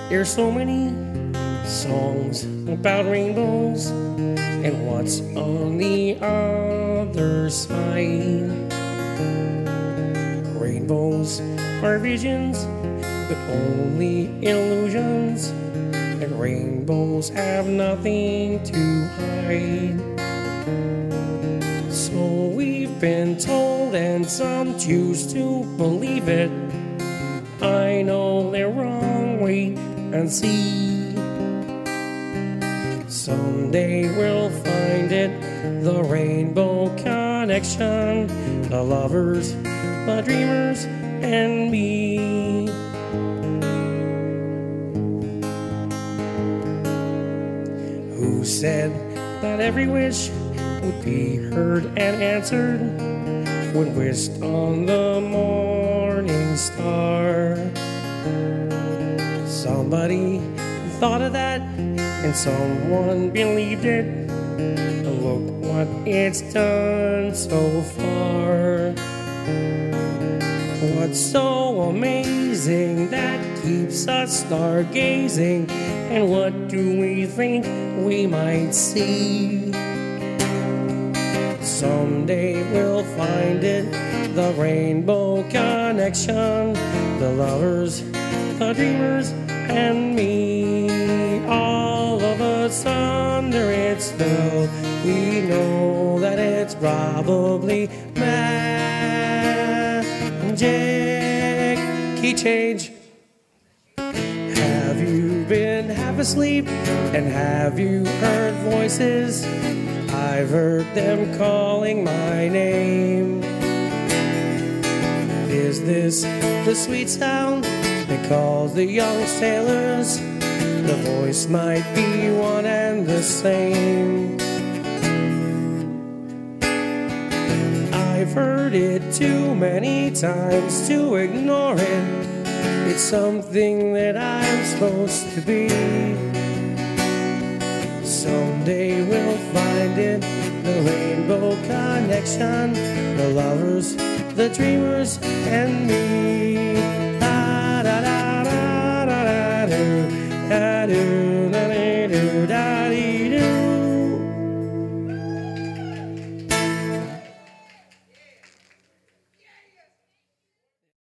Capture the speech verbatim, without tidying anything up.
There's so many songs about rainbows and what's on the other side. Rainbows are visions, but only illusions, and rainbows have nothing to hide. So we've been told, and some choose to believe it. I know they're wrong, wait and see. Someday we'll find it, the rainbow connection, the lovers, the dreamers, and me. Who said that every wish would be heard and answered when wished on the morning star? Somebody thought of that and someone believed it, and look what it's done so far. What's so amazing that keeps us stargazing, and what do we think we might see? Someday we'll find it, the rainbow connection, the lovers, the dreamers, and me. All of us under its spell, we know that it's probably magic. Key change. Have you been half asleep, and have you heard voices? I've heard them calling my name. Is this the sweet sound that calls the young sailors? The voice might be one and the same. I've heard it too many times to ignore it. It's something that I'm supposed to be. Someday we'll find it, the rainbow connection, the lovers, the dreamers, and me.